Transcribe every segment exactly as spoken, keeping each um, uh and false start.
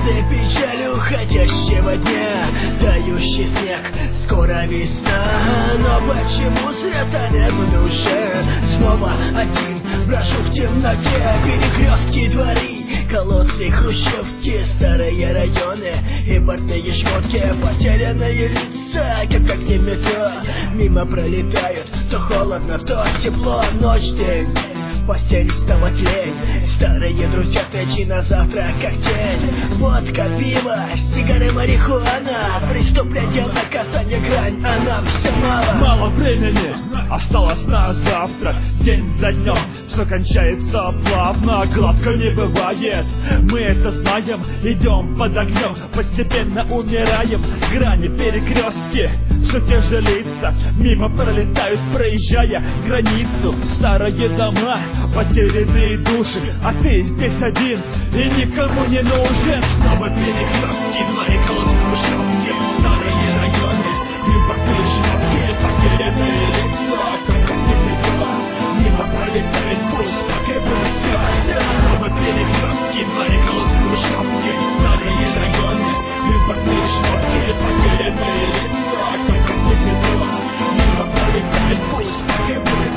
Ты печаль уходящего дня, тающий снег, скоро весна. Но почему света нет в душе? Снова один брошу в темноте. Перекрестки дворы, колодцы, хрущевки, старые районы, импортные шмотки, потерянные лица, как в огне метро. Мимо пролетают, то холодно, то тепло, ночь, день. Постель снова тлень, старые друзья, встречи на завтра как тень. Водка, пиво, сигары, марихуана, преступление, наказание, грань, а нам все мало. Мало времени осталось на завтра, день за днем все кончается плавно, гладко не бывает. Мы это знаем, идем под огнем, постепенно умираем. Грани, перекрестки, все те же лица, мимо пролетают, проезжая границу. Старые дома, потерянные души, а ты здесь один и никому не нужен. Снова перекрестки, дворы, колодцы, хрущевки, старые районы, импортные шмотки, потерянные лица, как не придет, мимо пролетает пусть, так и пусть. Снова перекрестки, дворы, колодцы, хрущевки, старые районы, импортные шмотки, потерянные лица, как не придет, мимо пролетает пусть, так и пусть.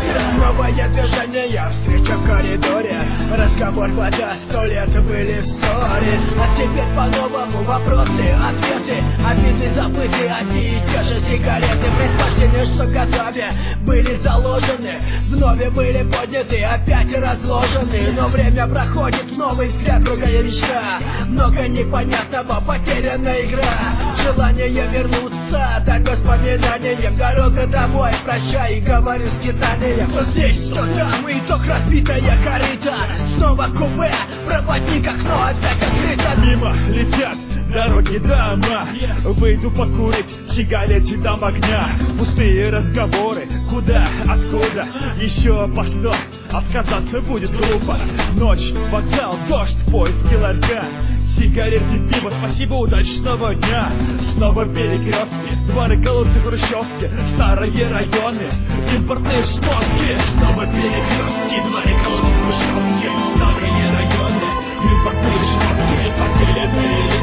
Новое движение, встреча в коридоре, разговор вода, сто лет были в ссоре. А теперь по-новому вопросы, ответы, обиды забыты, одни и те же сигареты. Предпочтения, что готове, были заложены, вновь были подняты, опять разложены. Но время проходит, новый взгляд, другая мечта, много непонятного, потерянная игра. Желание вернуться, дать воспоминаниям, дорога домой, прощай, и говорю с скитанием. То здесь, то там, итог разбитая корыта. Снова купе, проводник, окно опять открыто. Мимо летят дороги, дома, выйду покурить, сигарете дам огня. Пустые разговоры, куда, откуда, еще по сто, отказаться будет глупо. Ночь, вокзал, дождь, поиски ларька, сигареты, пиво, спасибо, удачного дня. Снова перекрестки, дворы, колодцы, хрущевки, старые районы, импортные шмотки. Снова перекрестки, дворы, колодцы, хрущевки, старые районы, импортные шмотки, потерянные